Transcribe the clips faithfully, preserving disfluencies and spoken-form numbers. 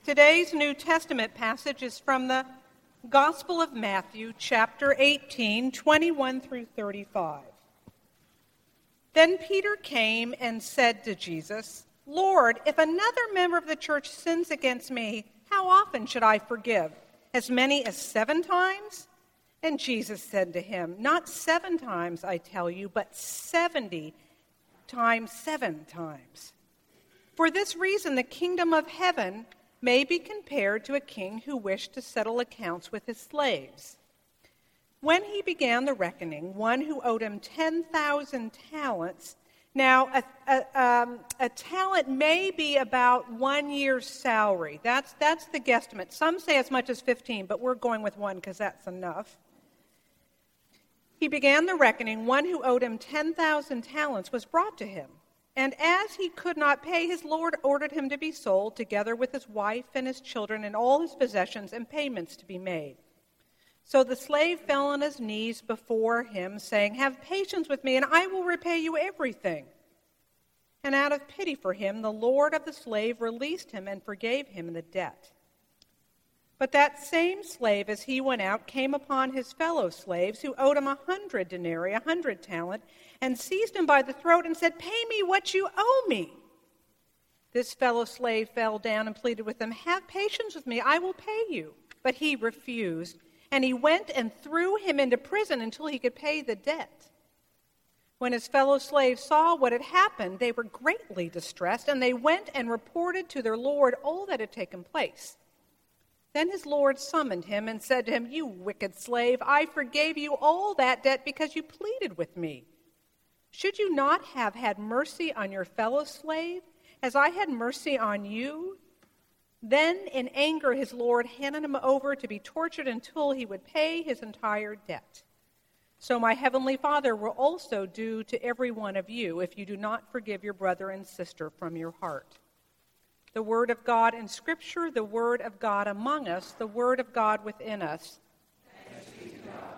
Today's New Testament passage is from the Gospel of Matthew, chapter eighteen, twenty-one through thirty-five. Then Peter came and said to Jesus, "Lord, if another member of the church sins against me, how often should I forgive? As many as seven times?" And Jesus said to him, "Not seven times, I tell you, but seventy times seven times. For this reason, the kingdom of heaven may be compared to a king who wished to settle accounts with his slaves. When he began the reckoning, one who owed him ten thousand talents, now a, a, um, a talent may be about one year's salary. That's, that's the guesstimate. Some say as much as fifteen, but we're going with one because that's enough. He began the reckoning. One who owed him ten thousand talents was brought to him. And as he could not pay, his Lord ordered him to be sold, together with his wife and his children and all his possessions, and payments to be made. So the slave fell on his knees before him, saying, 'Have patience with me, and I will repay you everything.' And out of pity for him, the Lord of the slave released him and forgave him the debt. But that same slave, as he went out, came upon his fellow slaves who owed him a hundred denarii, a hundred talent, and seized him by the throat and said, 'Pay me what you owe me.' This fellow slave fell down and pleaded with him, 'Have patience with me, I will pay you.' But he refused, and he went and threw him into prison until he could pay the debt. When his fellow slaves saw what had happened, they were greatly distressed, and they went and reported to their Lord all that had taken place. Then his Lord summoned him and said to him, 'You wicked slave, I forgave you all that debt because you pleaded with me. Should you not have had mercy on your fellow slave, as I had mercy on you?' Then in anger his Lord handed him over to be tortured until he would pay his entire debt. So my heavenly Father will also do to every one of you if you do not forgive your brother and sister from your heart." The word of God in Scripture, the word of God among us, the word of God within us. Thanks be to God.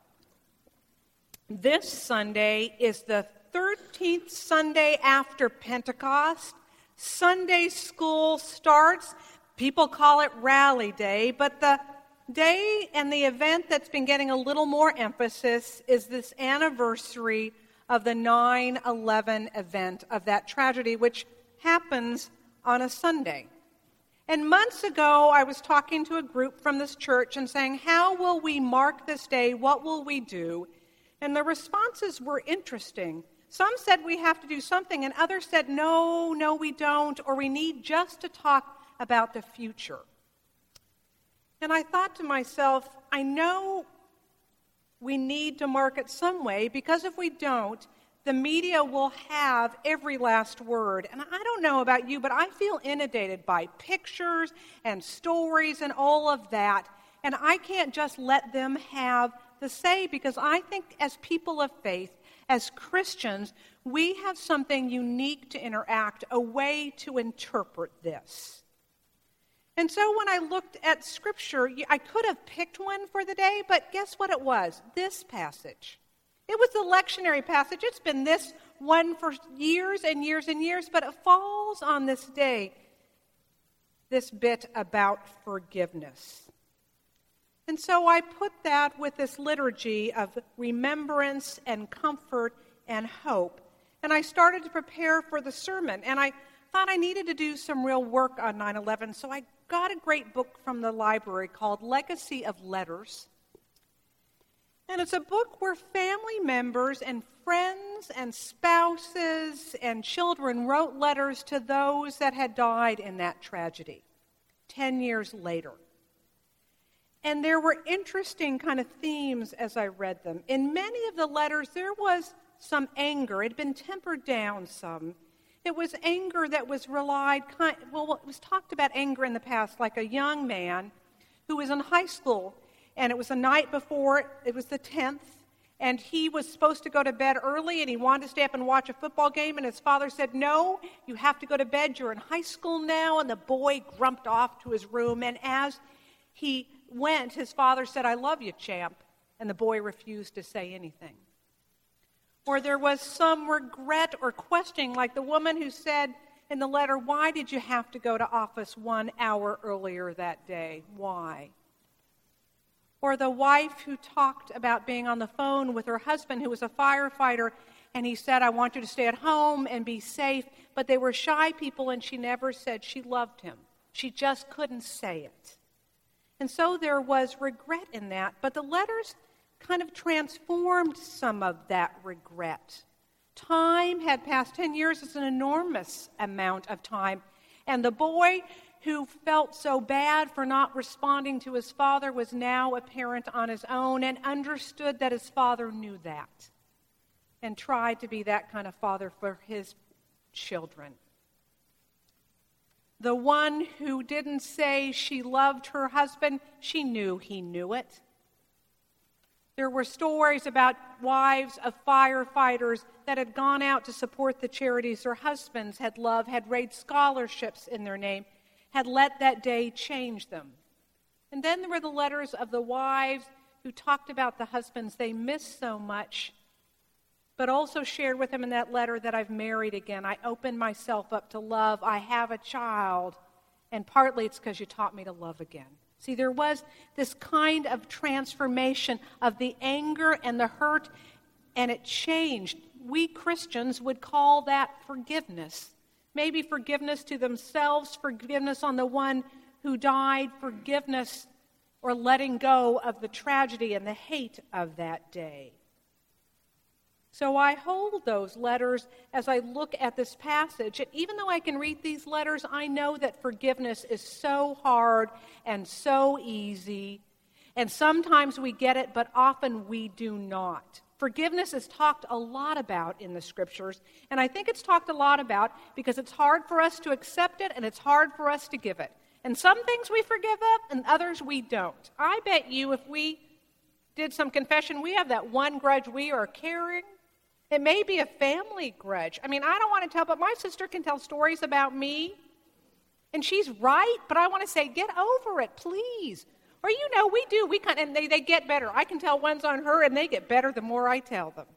This Sunday is the thirteenth Sunday after Pentecost. Sunday school starts. People call it Rally Day, but the day and the event that's been getting a little more emphasis is this anniversary of the nine eleven event, of that tragedy, which happens on a Sunday. And months ago, I was talking to a group from this church and saying, how will we mark this day? What will we do? And the responses were interesting. Some said we have to do something, and others said, no, no, we don't, or we need just to talk about the future. And I thought to myself, I know we need to mark it some way, because if we don't, the media will have every last word. And I don't know about you, but I feel inundated by pictures and stories and all of that. And I can't just let them have the say, because I think as people of faith, as Christians, we have something unique to interact, a way to interpret this. And so when I looked at Scripture, I could have picked one for the day, but guess what it was? This passage. It was the lectionary passage. It's been this one for years and years and years, but it falls on this day, this bit about forgiveness. And so I put that with this liturgy of remembrance and comfort and hope. And I started to prepare for the sermon, and I thought I needed to do some real work on nine eleven, so I got a great book from the library called Legacy of Letters. And it's a book where family members and friends and spouses and children wrote letters to those that had died in that tragedy ten years later. And there were interesting kind of themes as I read them. In many of the letters, there was some anger. It had been tempered down some. It was anger that was relied, kind, well, it was talked about anger in the past, like a young man who was in high school. And it was the night before, it was the tenth, and he was supposed to go to bed early, and he wanted to stay up and watch a football game, and his father said, "No, you have to go to bed, you're in high school now," and the boy grumped off to his room, and as he went, his father said, "I love you, champ," and the boy refused to say anything. Or there was some regret or questioning, like the woman who said in the letter, why did you have to go to office one hour earlier that day? Why? Or the wife who talked about being on the phone with her husband who was a firefighter, and he said, I want you to stay at home and be safe. But they were shy people, and she never said she loved him. She just couldn't say it. And so there was regret in that. But the letters kind of transformed some of that regret. Time had passed. Ten years is an enormous amount of time. And the boy who felt so bad for not responding to his father was now a parent on his own and understood that his father knew that and tried to be that kind of father for his children. The one who didn't say she loved her husband, she knew he knew it. There were stories about wives of firefighters that had gone out to support the charities their husbands had loved, had raised scholarships in their name, had let that day change them. And then there were the letters of the wives who talked about the husbands they missed so much, but also shared with them in that letter that I've married again. I opened myself up to love. I have a child. And partly it's because you taught me to love again. See, there was this kind of transformation of the anger and the hurt, and it changed. We Christians would call that forgiveness. Maybe forgiveness to themselves, forgiveness on the one who died, forgiveness or letting go of the tragedy and the hate of that day. So I hold those letters as I look at this passage. And even though I can read these letters, I know that forgiveness is so hard and so easy. And sometimes we get it, but often we do not. Forgiveness is talked a lot about in the Scriptures. And I think it's talked a lot about because it's hard for us to accept it and it's hard for us to give it. And some things we forgive of and others we don't. I bet you if we did some confession, we have that one grudge we are carrying. It may be a family grudge. I mean, I don't want to tell, but my sister can tell stories about me, and she's right, but I want to say, get over it, please. Or, you know, we do, we kind of, and they, they get better. I can tell one's on her, and they get better the more I tell them.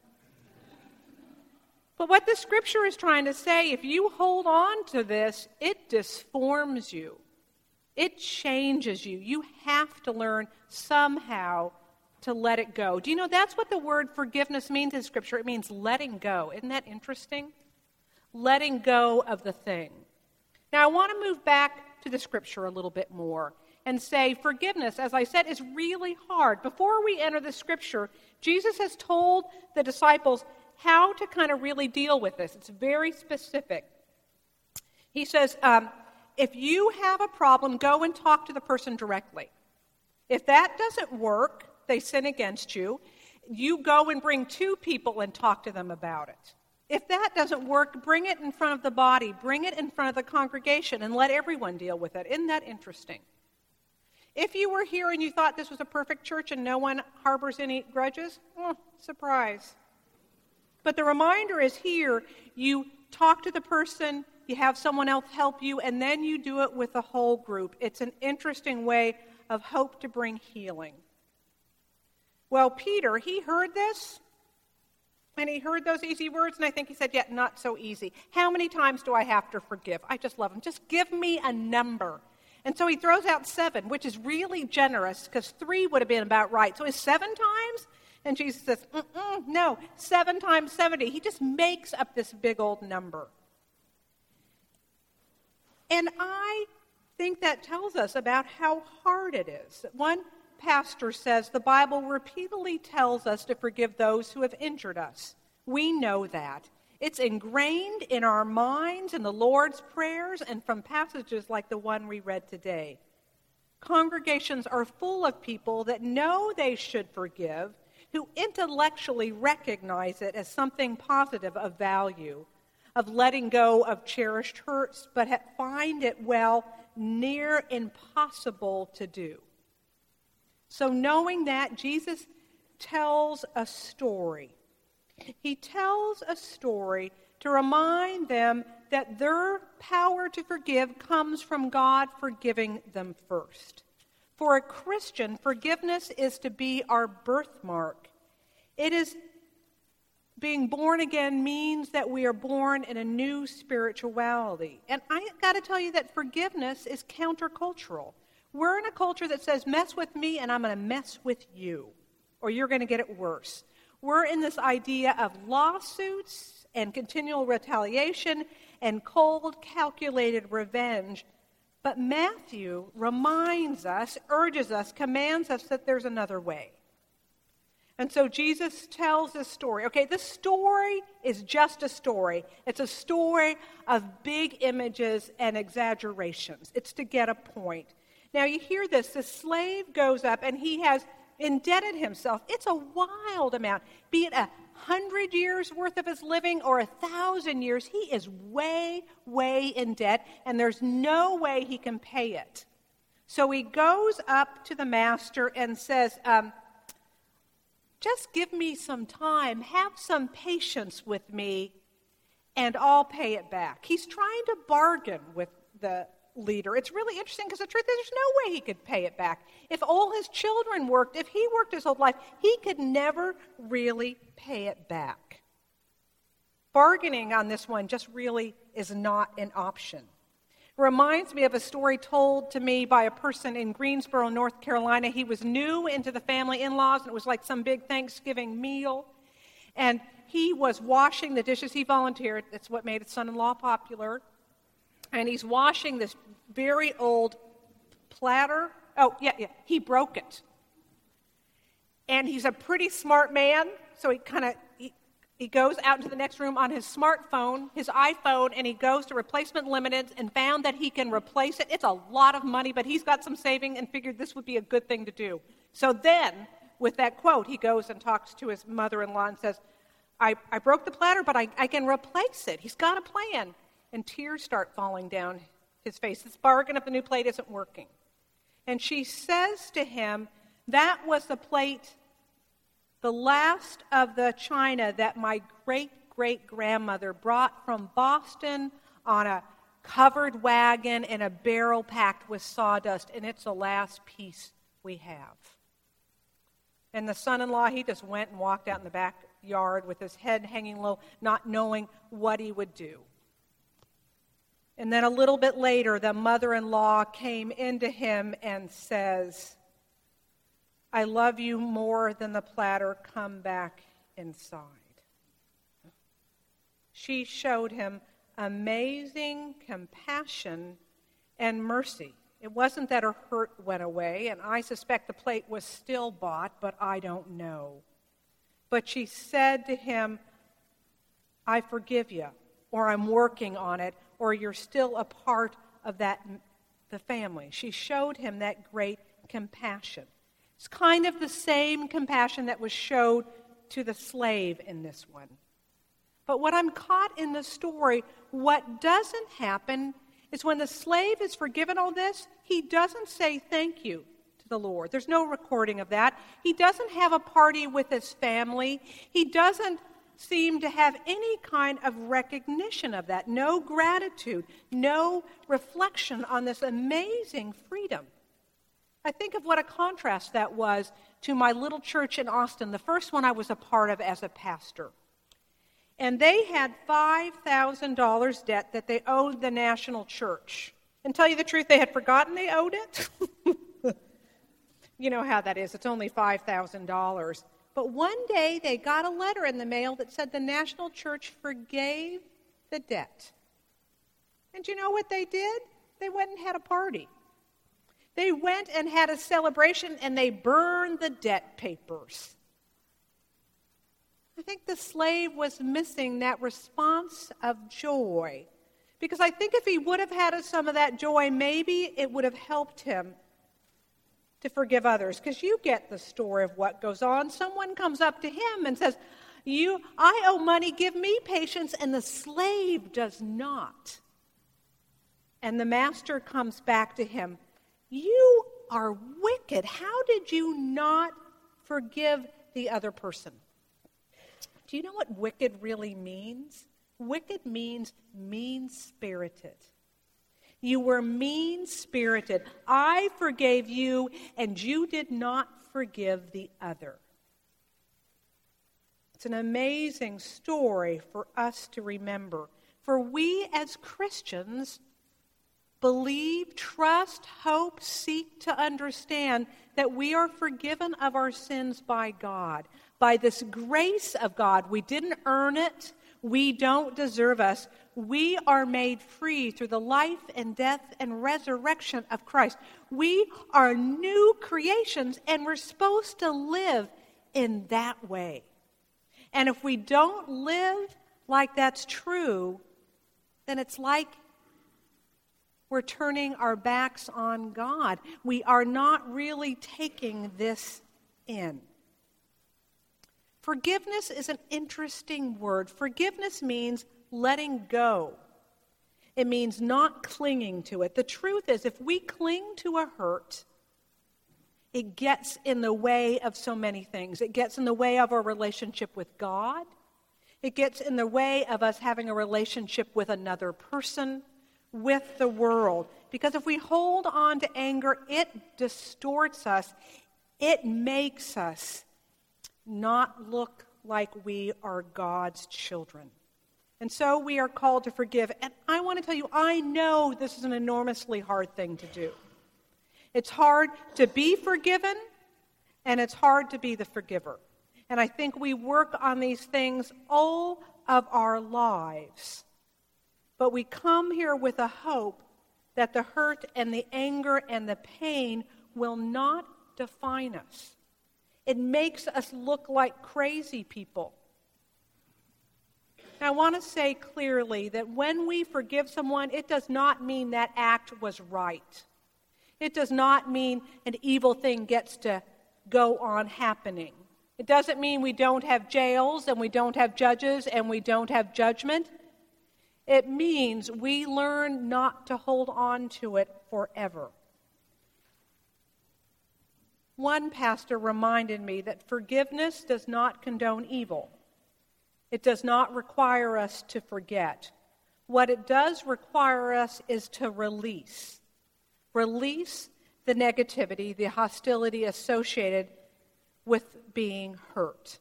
But what the Scripture is trying to say, if you hold on to this, it disforms you. It changes you. You have to learn somehow to let it go. Do you know that's what the word forgiveness means in Scripture? It means letting go. Isn't that interesting? Letting go of the thing. Now, I want to move back to the Scripture a little bit more and say forgiveness, as I said, is really hard. Before we enter the Scripture, Jesus has told the disciples how to kind of really deal with this. It's very specific. He says, um, if you have a problem, go and talk to the person directly. If that doesn't work, they sin against you, you go and bring two people and talk to them about it. If that doesn't work, bring it in front of the body, bring it in front of the congregation, and let everyone deal with it. Isn't that interesting? If you were here and you thought this was a perfect church and no one harbors any grudges, oh, surprise. But the reminder is here, you talk to the person, you have someone else help you, and then you do it with the whole group. It's an interesting way of hope to bring healing. Well, Peter, he heard this, and he heard those easy words, and I think he said, yeah, not so easy. How many times do I have to forgive? I just love him. Just give me a number. And so he throws out seven, which is really generous, because three would have been about right. So is seven times? And Jesus says, Mm-mm, no, seven times seventy. He just makes up this big old number. And I think that tells us about how hard it is. One pastor says the Bible repeatedly tells us to forgive those who have injured us. We know that. It's ingrained in our minds in the Lord's prayers and from passages like the one we read today. Congregations are full of people that know they should forgive, who intellectually recognize it as something positive of value, of letting go of cherished hurts, but find it, well, near impossible to do. So knowing that, Jesus tells a story. He tells a story to remind them that their power to forgive comes from God forgiving them first. For a Christian, forgiveness is to be our birthmark. It is being born again means that we are born in a new spirituality. And I got to tell you that forgiveness is countercultural. We're in a culture that says, mess with me and I'm going to mess with you, or you're going to get it worse. We're in this idea of lawsuits and continual retaliation and cold, calculated revenge. But Matthew reminds us, urges us, commands us that there's another way. And so Jesus tells this story. Okay, this story is just a story. It's a story of big images and exaggerations. It's to get a point. Now you hear this. The slave goes up and he has indebted himself. It's a wild amount. Be it a hundred years worth of his living or a thousand years, he is way, way in debt, and there's no way he can pay it. So he goes up to the master and says, um, just give me some time, have some patience with me, and I'll pay it back. He's trying to bargain with the leader. It's really interesting because the truth is there's no way he could pay it back. If all his children worked, if he worked his whole life, he could never really pay it back. Bargaining on this one just really is not an option. It reminds me of a story told to me by a person in Greensboro, North Carolina. He was new into the family in-laws, and it was like some big Thanksgiving meal. And he was washing the dishes. He volunteered. That's what made his son-in-law popular. And he's washing this very old platter. Oh, yeah, yeah. He broke it. And he's a pretty smart man, so he kind of he, he goes out into the next room on his smartphone, his iPhone, and he goes to Replacement Limited and found that he can replace it. It's a lot of money, but he's got some saving and figured this would be a good thing to do. So then, with that quote, he goes and talks to his mother-in-law and says, I, I broke the platter, but I, I can replace it. He's got a plan. And tears start falling down his face. This bargain of the new plate isn't working. And she says to him, that was the plate, the last of the china that my great-great-grandmother brought from Boston on a covered wagon and a barrel packed with sawdust, and it's the last piece we have. And the son-in-law, he just went and walked out in the backyard with his head hanging low, not knowing what he would do. And then a little bit later, the mother-in-law came into him and says, I love you more than the platter. Come back inside. She showed him amazing compassion and mercy. It wasn't that her hurt went away, and I suspect the plate was still bought, but I don't know. But she said to him, I forgive you, or I'm working on it, or you're still a part of that, the family. She showed him that great compassion. It's kind of the same compassion that was showed to the slave in this one. But what I'm caught in the story, what doesn't happen is when the slave is forgiven all this, he doesn't say thank you to the Lord. There's no recording of that. He doesn't have a party with his family. He doesn't seem to have any kind of recognition of that, no gratitude, no reflection on this amazing freedom. I think of what a contrast that was to my little church in Austin, the first one I was a part of as a pastor. And they had five thousand dollars debt that they owed the national church. And tell you the truth, they had forgotten they owed it. You know how that is. It's only five thousand dollars. But one day they got a letter in the mail that said the national church forgave the debt. And you know what they did? They went and had a party. They went and had a celebration and they burned the debt papers. I think the slave was missing that response of joy. Because I think if he would have had some of that joy, maybe it would have helped him to forgive others. Because you get the story of what goes on. Someone comes up to him and says, "You, I owe money, give me patience," and the slave does not. And the master comes back to him, "You are wicked. How did you not forgive the other person?" Do you know what wicked really means? Wicked means mean-spirited. You were mean-spirited. I forgave you, and you did not forgive the other. It's an amazing story for us to remember. For we as Christians believe, trust, hope, seek to understand that we are forgiven of our sins by God. By this grace of God, we didn't earn it. We don't deserve us. We are made free through the life and death and resurrection of Christ. We are new creations, and we're supposed to live in that way. And if we don't live like that's true, then it's like we're turning our backs on God. We are not really taking this in. Forgiveness is an interesting word. Forgiveness means letting go. It means not clinging to it. The truth is, if we cling to a hurt, it gets in the way of so many things. It gets in the way of our relationship with God. It gets in the way of us having a relationship with another person, with the world. Because if we hold on to anger, it distorts us. It makes us not look like we are God's children. And so we are called to forgive. And I want to tell you, I know this is an enormously hard thing to do. It's hard to be forgiven, and it's hard to be the forgiver. And I think we work on these things all of our lives. But we come here with a hope that the hurt and the anger and the pain will not define us. It makes us look like crazy people. Now, I want to say clearly that when we forgive someone, it does not mean that act was right. It does not mean an evil thing gets to go on happening. It doesn't mean we don't have jails and we don't have judges and we don't have judgment. It means we learn not to hold on to it forever. One pastor reminded me that forgiveness does not condone evil. It does not require us to forget. What it does require us is to release. Release the negativity, the hostility associated with being hurt.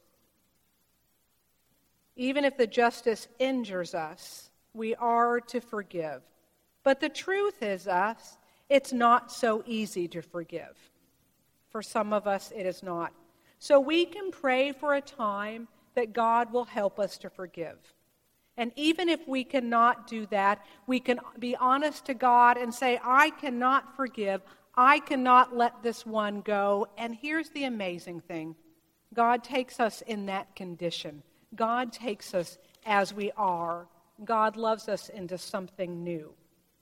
Even if the justice injures us, we are to forgive. But the truth is us, it's not so easy to forgive. For some of us, it is not. So we can pray for a time that God will help us to forgive. And even if we cannot do that, we can be honest to God and say, I cannot forgive. I cannot let this one go. And here's the amazing thing. God takes us in that condition. God takes us as we are. God loves us into something new.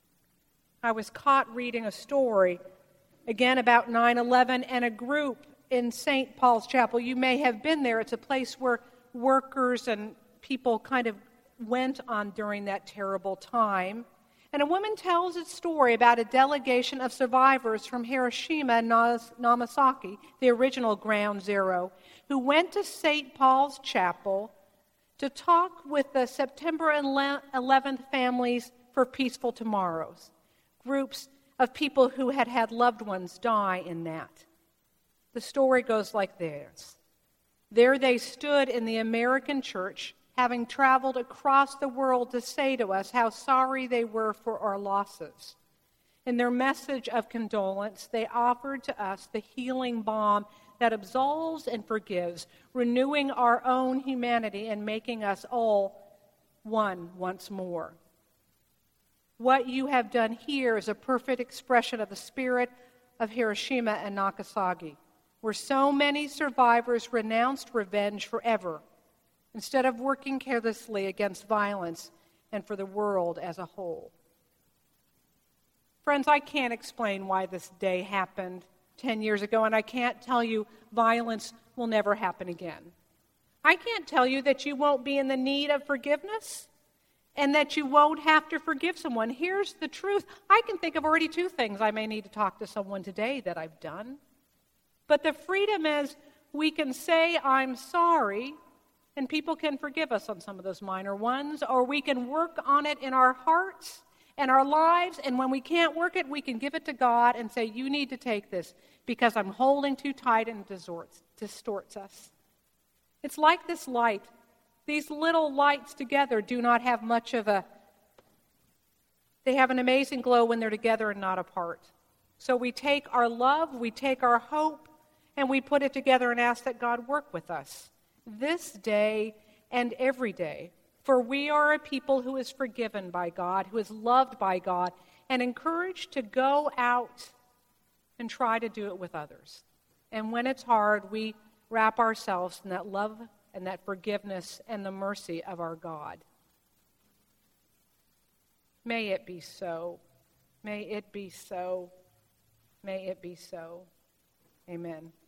I was caught reading a story, again about nine eleven, and a group in Saint Paul's Chapel. You may have been there. It's a place where workers and people kind of went on during that terrible time. And a woman tells a story about a delegation of survivors from Hiroshima and Nagasaki, the original ground zero, who went to Saint Paul's Chapel to talk with the September eleventh families for peaceful tomorrows, groups of people who had had loved ones die in that. The story goes like this. There they stood in the American church, having traveled across the world to say to us how sorry they were for our losses. In their message of condolence, they offered to us the healing balm that absolves and forgives, renewing our own humanity and making us all one once more. What you have done here is a perfect expression of the spirit of Hiroshima and Nagasaki, where so many survivors renounced revenge forever, instead of working carelessly against violence and for the world as a whole. Friends, I can't explain why this day happened ten years ago, and I can't tell you violence will never happen again. I can't tell you that you won't be in the need of forgiveness and that you won't have to forgive someone. Here's the truth. I can think of already two things I may need to talk to someone today that I've done. But the freedom is we can say, I'm sorry, and people can forgive us on some of those minor ones, or we can work on it in our hearts and our lives, and when we can't work it, we can give it to God and say, you need to take this because I'm holding too tight and it distorts, distorts us. It's like this light. These little lights together do not have much of a, they have an amazing glow when they're together and not apart. So we take our love, we take our hope, and we put it together and ask that God work with us this day and every day. For we are a people who is forgiven by God, who is loved by God, and encouraged to go out and try to do it with others. And when it's hard, we wrap ourselves in that love and that forgiveness and the mercy of our God. May it be so. May it be so. May it be so. Amen.